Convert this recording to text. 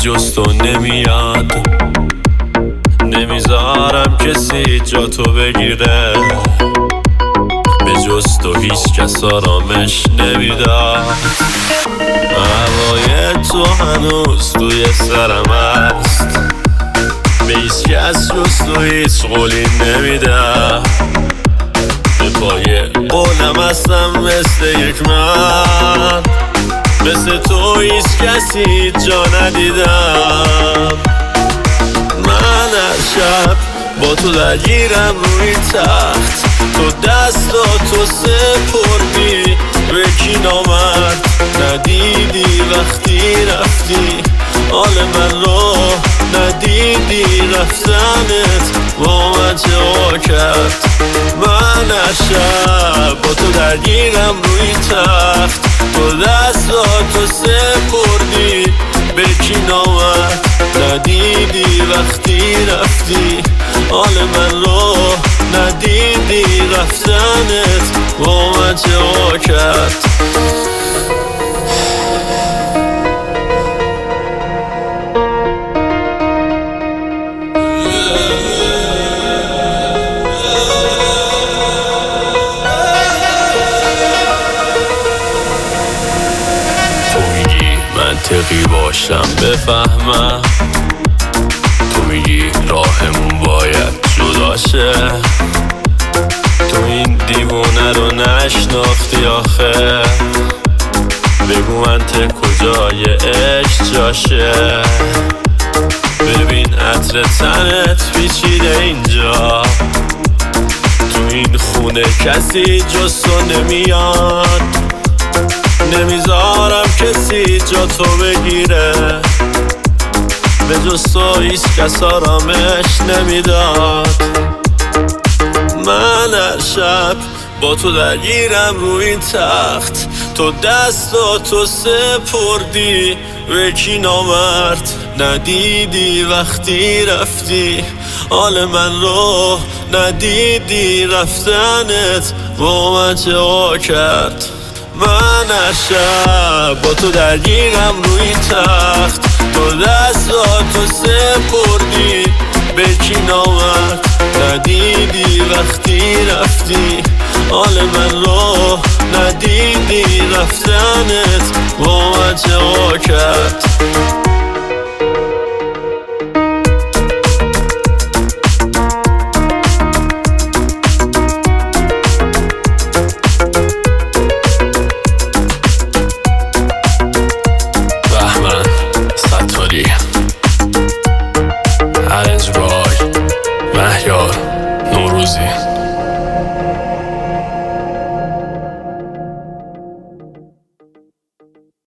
جز تو نمیاد، نمیذارم کسی جا تو بگیره، به جز تو هیچ کس آرامش نمیداد. هوای تو هنوز توی سرم است، به هیچ کس جز تو هیچ قولی نمیدم، به پای قولم هستم مثل یک مرد، مثل تو هیچ کسی جا ندیدم. من هر شب با تو درگیرم روی تخت، تو دستاتو سپردی به کی نامرد، ندیدی وقتی رفتی حال من رو، ندیدی رفتنت با من چه کرد. من هر شب با تو درگیرم روی تخت، تو دستاتو سپردی به کی نامرد، ندیدی وقتی رفتی حال من رو، ندیدی رفتنت با من چه کرد. منطقی باشم بفهمم، تو میگی راهمون باید جدا شه، تو این دیوونه رو نشناختی آخه، بگو منطق کجای عشق جاشه، ببین عطر تنت پیچیده اینجا، تو این خونه کسی جز تو نمیاد، نمیذارم کسی جا تو بگیره، به جز تو هیچ کس آرامش نمیداد. من هر شب با تو درگیرم روی این تخت، تو دستاتو سپردی به کی نامرد، ندیدی وقتی رفتی حال من رو، ندیدی رفتنت با من چه کرد. من هر شب با تو درگیرم روی تخت، تو دستاتو سپردی به کی نامرد، ندیدی وقتی رفتی حال من رو، ندیدی رفتنت با من چه کرد. ارنج بای مهیار نوروزی.